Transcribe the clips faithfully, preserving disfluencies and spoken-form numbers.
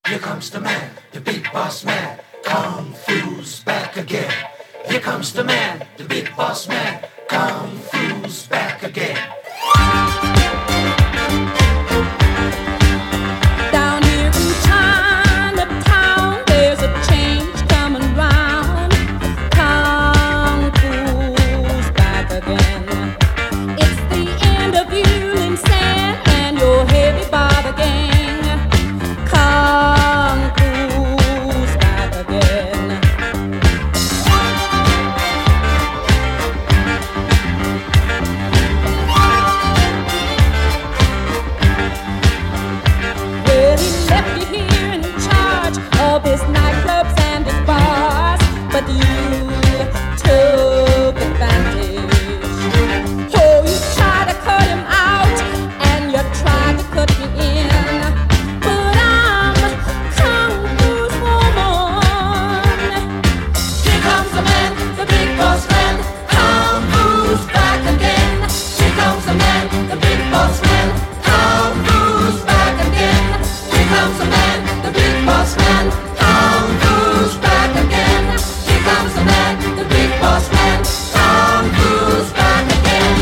Here comes the man, the big boss man. Kung Fu's back again. Here comes the man, the big boss man. Kung Fu's back again. Down here in Chinatown, there's a change coming round. Kung Fu's back again. It's the end of you and Sam and your heavy barber gang. Kung Fu's back again. Well, he left you here in charge of his nightclubs and his bars, but you took advantage. Oh, you tried to cut him out and you tried to cut me in, but I'm Kung Fu's woman. Here comes the man, the big boss man. Kung Fu's back again. Here comes the man, the big boss man. Kung Fu's back again. Here comes the man, the big boss man. Kung Fu's back again. Here comes the man, the big boss man. Kung Fu's back again.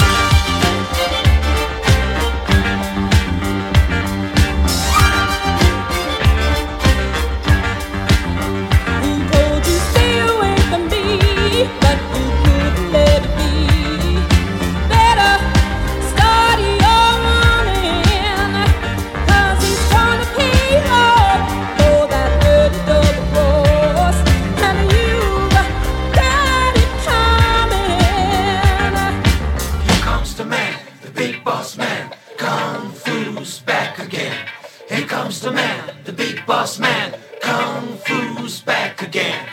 He told you stay away from me, but you couldn't let it be. Better start your running, 'cause he's trying to pay off for that dirty double cross, and you've got it coming. Here comes the man, the big boss man. Kung Fu's back again. Here comes the man, the big boss man. Kung Fu's back again.